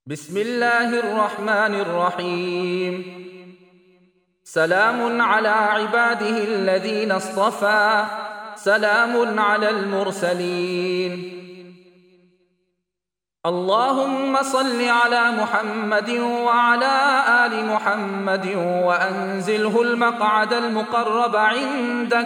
بسم الله الرحمن الرحيم. سلام على عباده الذين اصطفى، سلام على المرسلين. اللهم صل على محمد وعلى آل محمد وأنزله المقعد المقرب عندك.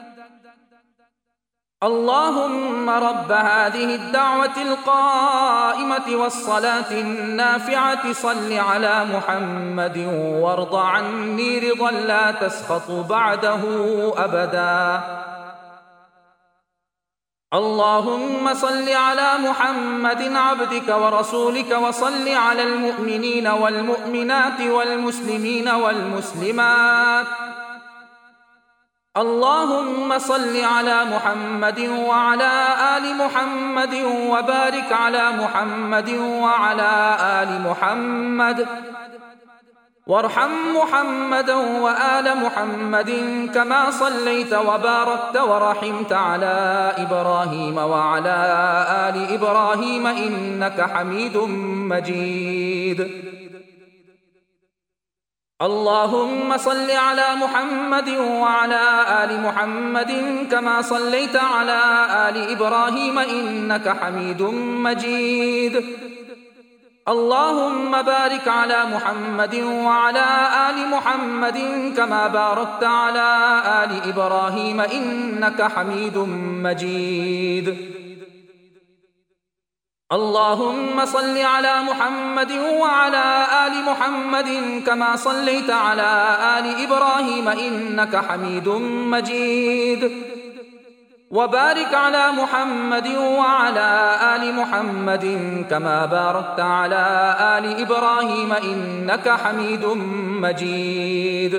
اللهم رب هذه الدعوة القائمة والصلاة النافعة، صل على محمد وارض عني رضا لا تسخط بعده أبدا. اللهم صل على محمد عبدك ورسولك، وصل على المؤمنين والمؤمنات والمسلمين والمسلمات. اللهم صل على محمد وعلى آل محمد وبارك على محمد وعلى آل محمد، وارحم محمدا وآل محمد كما صليت وباركت ورحمت على إبراهيم وعلى آل إبراهيم إنك حميد مجيد. اللهم صل على محمد وعلى آل محمد كما صليت على آل إبراهيم إنك حميد مجيد. اللهم بارك على محمد وعلى آل محمد كما باركت على آل إبراهيم إنك حميد مجيد. اللهم صل على محمد وعلى آل محمد كما صليت على آل إبراهيم إنك حميد مجيد. وبارك على محمد وعلى آل محمد كما باركت على آل إبراهيم إنك حميد مجيد.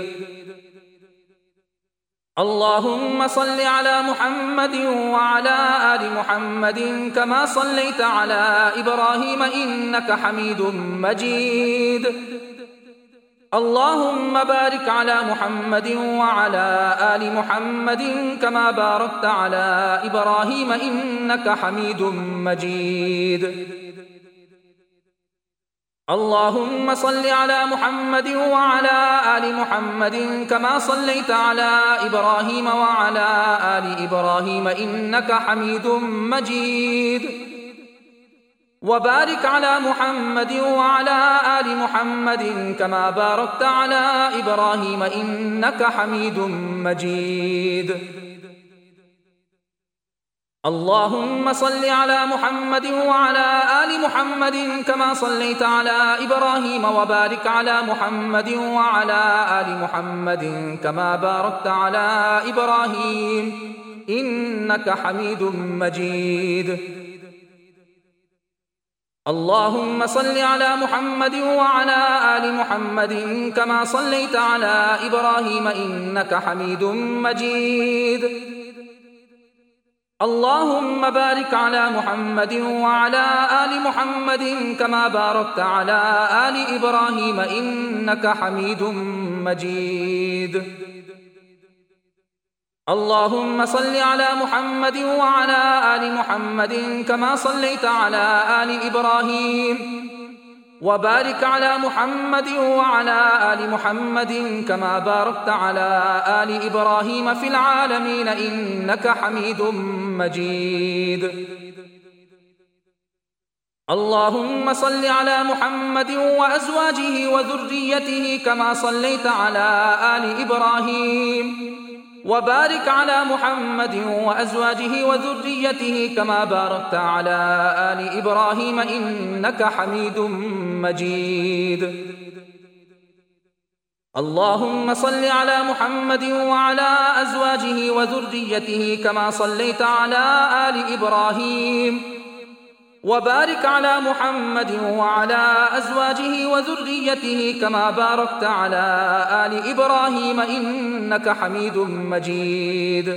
اللهم صل على محمد وعلى آل محمد كما صليت على إبراهيم إنك حميد مجيد. اللهم بارك على محمد وعلى آل محمد كما باركت على إبراهيم إنك حميد مجيد. اللهم صل على محمد وعلى آل محمد كما صليت على إبراهيم وعلى آل إبراهيم إنك حميد مجيد. وبارك على محمد وعلى آل محمد كما باركت على إبراهيم إنك حميد مجيد. اللهم صل على محمد وعلى آل محمد كما صليت على إبراهيم وبارك على محمد وعلى آل محمد كما باركت على إبراهيم إنك حميد مجيد. اللهم صل على محمد وعلى آل محمد كما صليت على إبراهيم إنك حميد مجيد. اللهم بارك على محمد وعلى آل محمد كما باركت على آل إبراهيم إنك حميد مجيد. اللهم صل على محمد وعلى آل محمد كما صليت على آل إبراهيم، وبارك على محمد وعلى آل محمد كما باركت على آل إبراهيم في العالمين إنك حميد مجيد. اللهم صل على محمد وأزواجه وذريته كما صليت على آل إبراهيم، وبارك على محمد وأزواجه وذريته كما باركت على آل إبراهيم إنك حميد مجيد. اللهم صل على محمد وعلى أزواجه وذريته كما صليت على آل إبراهيم، وبارك على محمد وعلى أزواجه وذريته كما باركت على آل إبراهيم إنك حميد مجيد.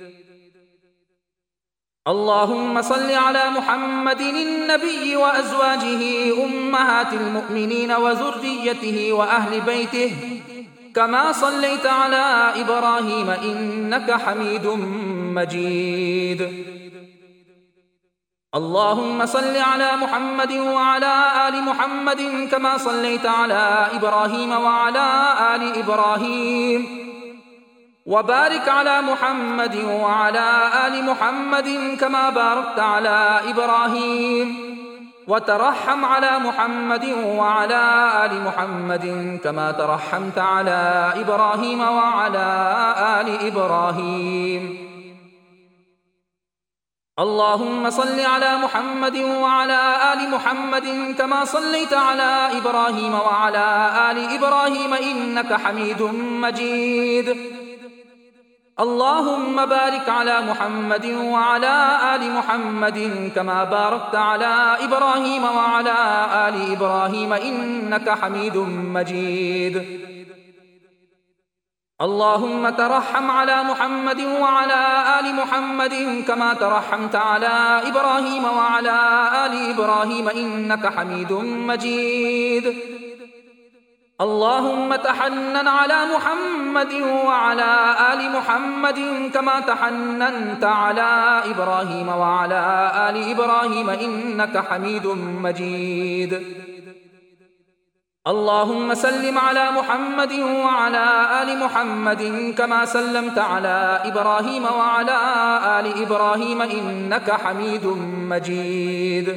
اللهم صل على محمد النبي وأزواجه أمهات المؤمنين وذريته وأهل بيته كما صليت على إبراهيم إنك حميد مجيد. اللهم صل على محمد وعلى آل محمد كما صليت على إبراهيم وعلى آل إبراهيم، وبارك على محمد وعلى آل محمد كما باركت على إبراهيم، وترحم على محمد وعلى آل محمد كما ترحمت على إبراهيم وعلى آل إبراهيم. اللهم صل على محمد وعلى آل محمد كما صليت على إبراهيم وعلى آل إبراهيم إنك حميد مجيد. اللهم بارك على محمد وعلى آل محمد كما باركت على إبراهيم وعلى آل إبراهيم إنك حميد مجيد. اللهم ترحم على محمد وعلى آل محمد كما ترحمت على إبراهيم وعلى آل إبراهيم إنك حميد مجيد. اللهم تحنن على محمد وعلى آل محمد كما تحننت على إبراهيم وعلى آل إبراهيم إنك حميد مجيد. اللهم سلم على محمد وعلى آل محمد كما سلمت على إبراهيم وعلى آل إبراهيم إنك حميد مجيد.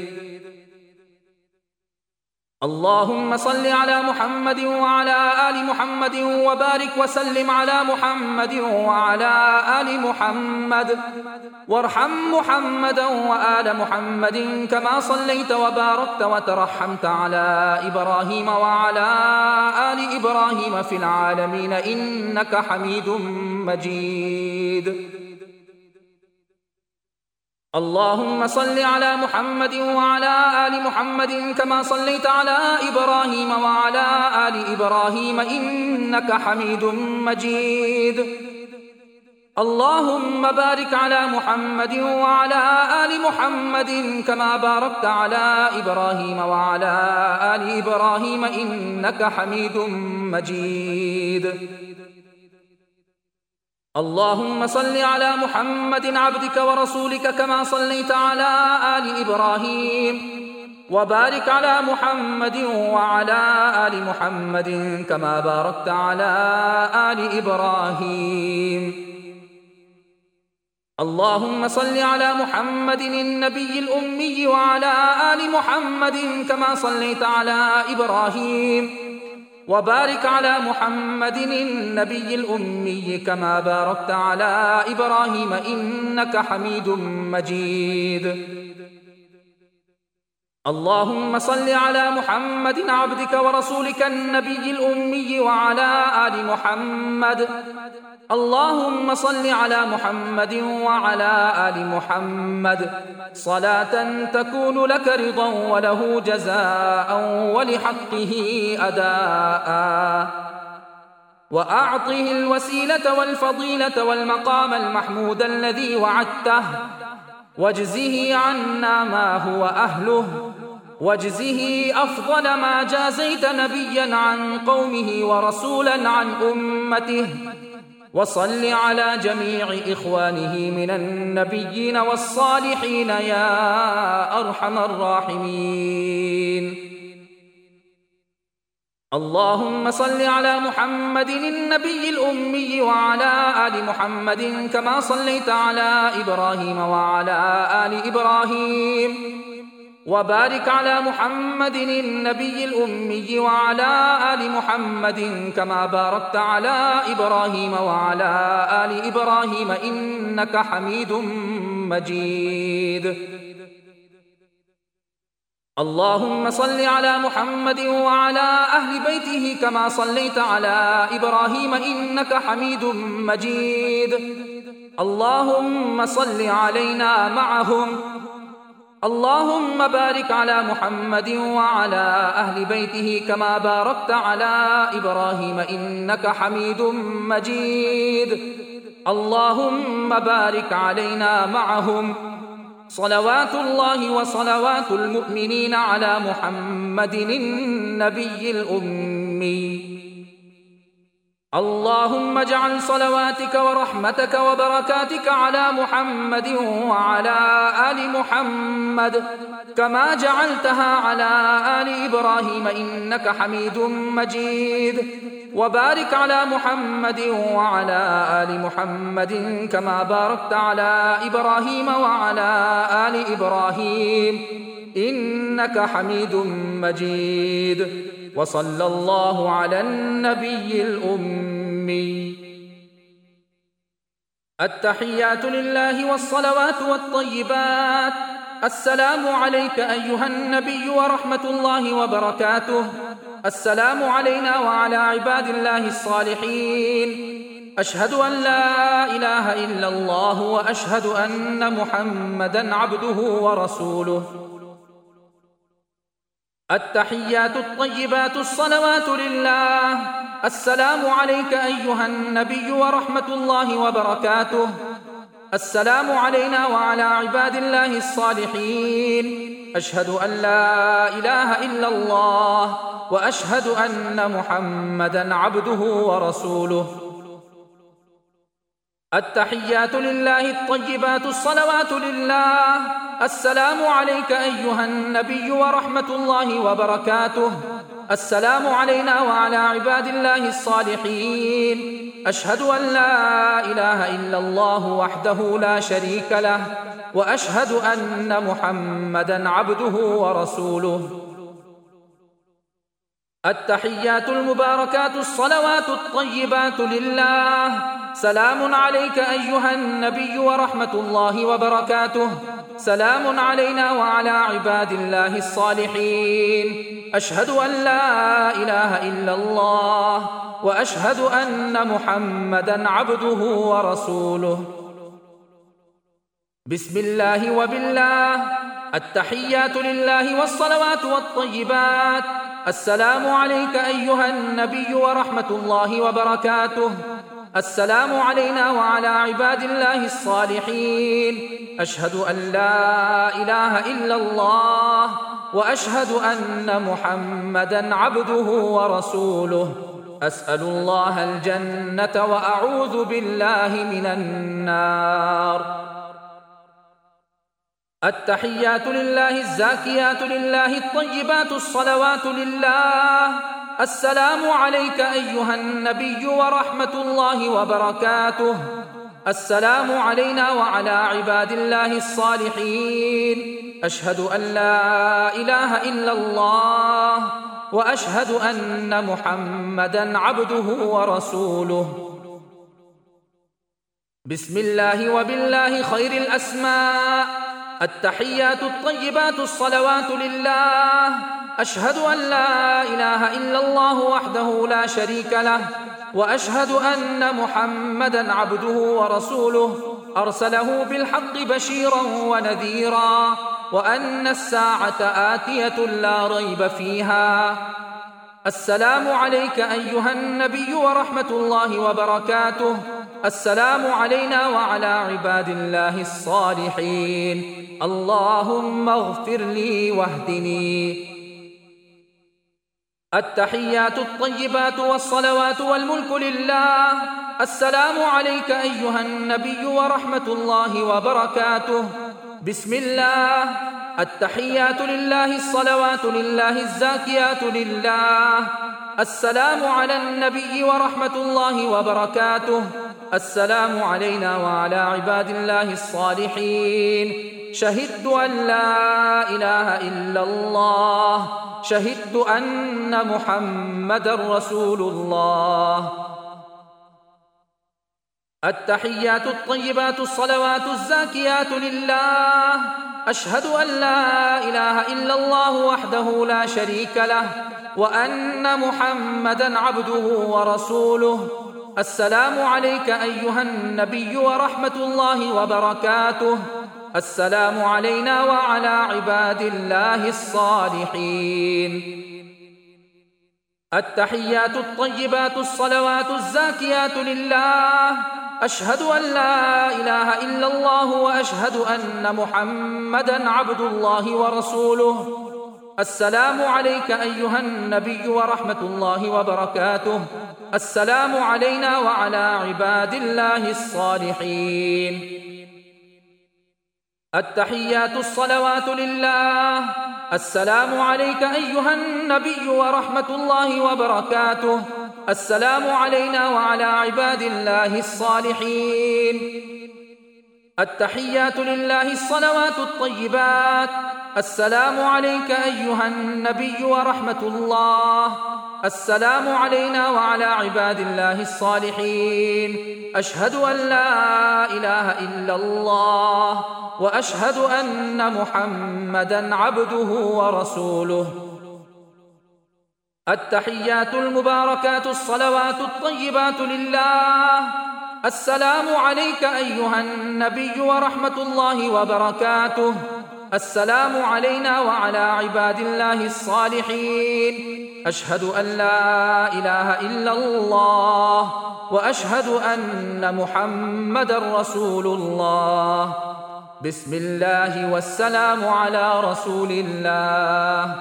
اللهم صل على محمد وعلى آل محمد وبارك وسلم على محمد وعلى آل محمد، وارحم محمدا وآل محمد كما صليت وباركت وترحمت على إبراهيم وعلى آل إبراهيم في العالمين إنك حميد مجيد. اللهم صل على محمد وعلى آل محمد كما صليت على إبراهيم وعلى آل إبراهيم إنك حميد مجيد. اللهم بارك على محمد وعلى آل محمد كما باركت على إبراهيم وعلى آل إبراهيم إنك حميد مجيد. اللهم صل على محمد عبدك ورسولك كما صليت على آل إبراهيم، وبارك على محمد وعلى آل محمد كما باركت على آل إبراهيم. اللهم صل على محمد النبي الأمي وعلى آل محمد كما صليت على إبراهيم، وبارك على محمد النبي الأمي كما باركت على إبراهيم إنك حميد مجيد. اللهم صل على محمد عبدك ورسولك النبي الأمي وعلى آل محمد. اللهم صل على محمد وعلى آل محمد صلاة تكون لك رضا وله جزاء ولحقه أداء، وأعطه الوسيلة والفضيلة والمقام المحمود الذي وعدته، واجزه عنا ما هو أهله، واجزه أفضل ما جازيت نبيا عن قومه ورسولا عن أمته، وصل على جميع إخوانه من النبيين والصالحين يا أرحم الراحمين. اللهم صل على محمد النبي الأمي وعلى آل محمد كما صليت على إبراهيم وعلى آل إبراهيم، وبارك على محمد النبي الأمي وعلى آل محمد كما باركت على إبراهيم وعلى آل إبراهيم إنك حميد مجيد. اللهم صل على محمد وعلى أهل بيته كما صليت على إبراهيم إنك حميد مجيد. اللهم صل علينا معهم. اللهم بارك على محمد وعلى أهل بيته كما باركت على إبراهيم إنك حميد مجيد. اللهم بارك علينا معهم. صلوات الله وصلوات المؤمنين على محمد النبي الأمي. اللهم اجعل صلواتك ورحمتك وبركاتك على محمد وعلى آل محمد كما جعلتها على آل إبراهيم إنك حميد مجيد، وبارك على محمد وعلى آل محمد كما باركت على إبراهيم وعلى آل إبراهيم إنك حميد مجيد. وصلى الله على النبي الأمي. التحيات لله والصلوات والطيبات. السلام عليك أيها النبي ورحمة الله وبركاته. السلام علينا وعلى عباد الله الصالحين. أشهد أن لا إله إلا الله وأشهد أن محمدًا عبده ورسوله. التحيات الطيبات الصلوات لله. السلام عليك أيها النبي ورحمة الله وبركاته. السلام علينا وعلى عباد الله الصالحين. أشهد أن لا إله إلا الله وأشهد أن محمدًا عبده ورسوله. التحيات لله الطيبات الصلوات لله. السلام عليك أيها النبي ورحمة الله وبركاته. السلام علينا وعلى عباد الله الصالحين. أشهد أن لا إله إلا الله وحده لا شريك له وأشهد أن محمدًا عبده ورسوله. التحيات المباركات الصلوات الطيبات لله. سلام عليك أيها النبي ورحمة الله وبركاته. سلام علينا وعلى عباد الله الصالحين. أشهد أن لا إله إلا الله وأشهد أن محمدًا عبده ورسوله. بسم الله وبالله. التحيات لله والصلوات والطيبات. السلام عليك أيها النبي ورحمة الله وبركاته. السلام علينا وعلى عباد الله الصالحين. أشهد أن لا إله إلا الله وأشهد أن محمدًا عبده ورسوله. أسأل الله الجنة وأعوذ بالله من النار. التحيات لله الزاكيات لله الطيبات الصلوات لله. السلام عليك أيها النبي ورحمة الله وبركاته. السلام علينا وعلى عباد الله الصالحين. أشهد أن لا إله إلا الله وأشهد أن محمدًا عبده ورسوله. بسم الله وبالله خير الأسماء. التحيات الطيبات الصلوات لله. أشهد أن لا إله إلا الله وحده لا شريك له وأشهد أن محمدًا عبده ورسوله أرسله بالحق بشيرًا ونذيرًا وأن الساعة آتية لا ريب فيها. السلام عليك أيها النبي ورحمة الله وبركاته. السلام علينا وعلى عباد الله الصالحين. اللهم اغفر لي واهدني. التحيات الطيبات والصلوات والملك لله. السلام عليك أيها النبي ورحمة الله وبركاته. بسم الله. التحيات لله الصلوات لله الزاكيات لله. السلام على النبي ورحمة الله وبركاته. السلام علينا وعلى عباد الله الصالحين. شهدت أن لا إله إلا الله. شهدت أن محمدًا رسول الله. التحيات الطيبات الصلوات الزاكيات لله. أشهد أن لا إله إلا الله وحده لا شريك له وأن محمدًا عبده ورسوله. السلام عليك أيها النبي ورحمة الله وبركاته. السلام علينا وعلى عباد الله الصالحين. التحيات الطيبات الصلوات الزاكيات لله. أشهد أن لا إله إلا الله وأشهد أن محمدًا عبد الله ورسوله. السلام عليك أيها النبي ورحمة الله وبركاته. السلام علينا وعلى عباد الله الصالحين. التحيات الصلوات لله. السلام عليك أيها النبي ورحمة الله وبركاته. السلام علينا وعلى عباد الله الصالحين. التحيات لله الصلوات الطيبات. السلام عليك أيها النبي ورحمة الله. السلام علينا وعلى عباد الله الصالحين. أشهد أن لا إله إلا الله وأشهد أن محمدًا عبده ورسوله. التحيات المباركات الصلوات الطيبات لله. السلام عليك أيها النبي ورحمة الله وبركاته. السلام علينا وعلى عباد الله الصالحين. أشهد أن لا إله إلا الله وأشهد أن محمدًا رسول الله. بسم الله والسلام على رسول الله.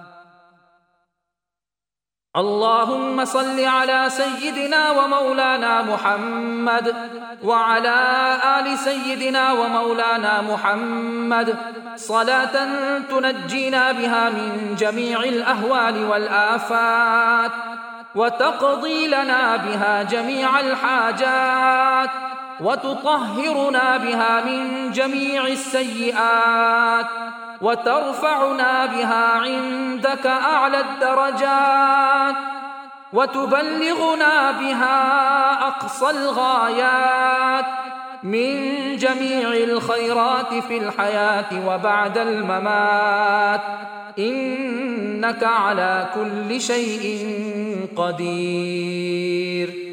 اللهم صل على سيدنا ومولانا محمد وعلى آل سيدنا ومولانا محمد صلاة تنجينا بها من جميع الأهوال والآفات وتقضي لنا بها جميع الحاجات وتطهرنا بها من جميع السيئات وترفعنا بها عندك أعلى الدرجات وتبلغنا بها أقصى الغايات من جميع الخيرات في الحياة وبعد الممات، إنك على كل شيء قدير.